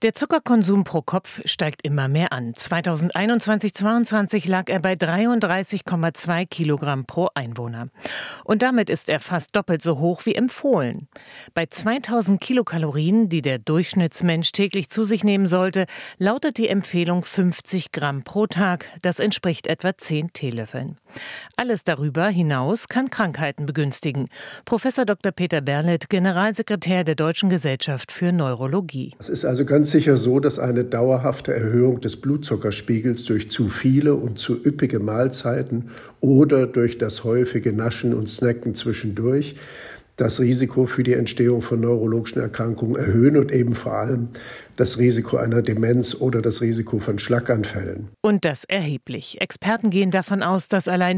Der Zuckerkonsum pro Kopf steigt immer mehr an. 2021/22 lag er bei 33,2 Kilogramm pro Einwohner. Und damit ist er fast doppelt so hoch wie empfohlen. Bei 2000 Kilokalorien, die der Durchschnittsmensch täglich zu sich nehmen sollte, lautet die Empfehlung 50 Gramm pro Tag. Das entspricht etwa 10 Teelöffeln. Alles darüber hinaus kann Krankheiten begünstigen. Professor Dr. Peter Berlet, Generalsekretär der Deutschen Gesellschaft für Neurologie. Es ist also ganz sicher so, dass eine dauerhafte Erhöhung des Blutzuckerspiegels durch zu viele und zu üppige Mahlzeiten oder durch das häufige Naschen und Snacken zwischendurch das Risiko für die Entstehung von neurologischen Erkrankungen erhöhen und eben vor allem das Risiko einer Demenz oder das Risiko von Schlaganfällen. Und das erheblich. Experten gehen davon aus, dass allein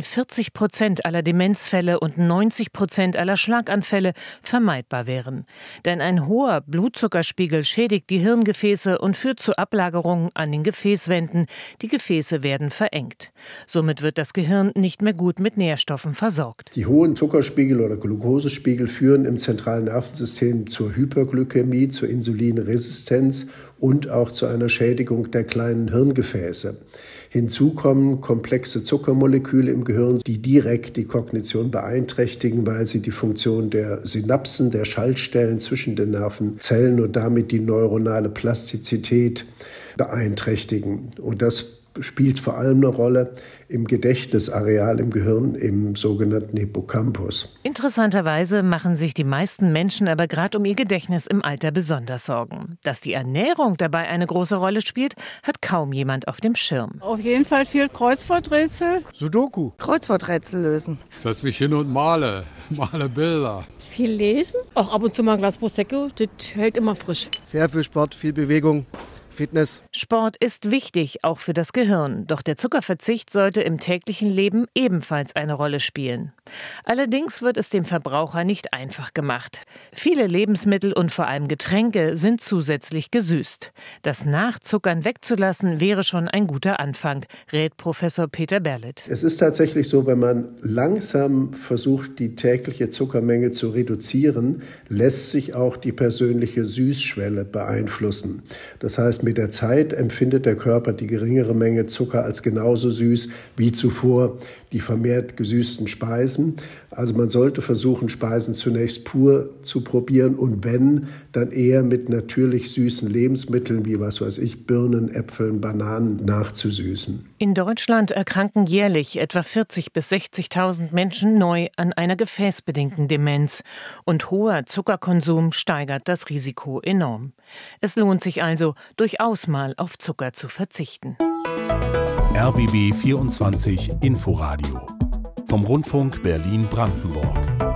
40% aller Demenzfälle und 90% aller Schlaganfälle vermeidbar wären. Denn ein hoher Blutzuckerspiegel schädigt die Hirngefäße und führt zu Ablagerungen an den Gefäßwänden. Die Gefäße werden verengt. Somit wird das Gehirn nicht mehr gut mit Nährstoffen versorgt. Die hohen Zuckerspiegel oder Glukosespiegel führen im zentralen Nervensystem zur Hyperglykämie, zur Insulinresistenz und auch zu einer Schädigung der kleinen Hirngefäße. Hinzu kommen komplexe Zuckermoleküle im Gehirn, die direkt die Kognition beeinträchtigen, weil sie die Funktion der Synapsen, der Schaltstellen zwischen den Nervenzellen und damit die neuronale Plastizität beeinträchtigen. Und das spielt vor allem eine Rolle im Gedächtnisareal im Gehirn, im sogenannten Hippocampus. Interessanterweise machen sich die meisten Menschen aber gerade um ihr Gedächtnis im Alter besonders Sorgen. Dass die Ernährung dabei eine große Rolle spielt, hat kaum jemand auf dem Schirm. Auf jeden Fall viel Kreuzworträtsel. Sudoku. Kreuzworträtsel lösen. Setz mich hin und male Bilder. Viel lesen. Auch ab und zu mal ein Glas Prosecco, das hält immer frisch. Sehr viel Sport, viel Bewegung. Fitness. Sport ist wichtig, auch für das Gehirn. Doch der Zuckerverzicht sollte im täglichen Leben ebenfalls eine Rolle spielen. Allerdings wird es dem Verbraucher nicht einfach gemacht. Viele Lebensmittel und vor allem Getränke sind zusätzlich gesüßt. Das Nachzuckern wegzulassen wäre schon ein guter Anfang, rät Professor Peter Berlet. Es ist tatsächlich so, wenn man langsam versucht, die tägliche Zuckermenge zu reduzieren, lässt sich auch die persönliche Süßschwelle beeinflussen. Das heißt, mit der Zeit empfindet der Körper die geringere Menge Zucker als genauso süß wie zuvor die vermehrt gesüßten Speisen. Also man sollte versuchen, Speisen zunächst pur zu probieren und wenn, dann eher mit natürlich süßen Lebensmitteln wie Birnen, Äpfeln, Bananen nachzusüßen. In Deutschland erkranken jährlich etwa 40.000 bis 60.000 Menschen neu an einer gefäßbedingten Demenz. Und hoher Zuckerkonsum steigert das Risiko enorm. Es lohnt sich also, durchaus mal auf Zucker zu verzichten. RBB 24 Inforadio vom Rundfunk Berlin-Brandenburg.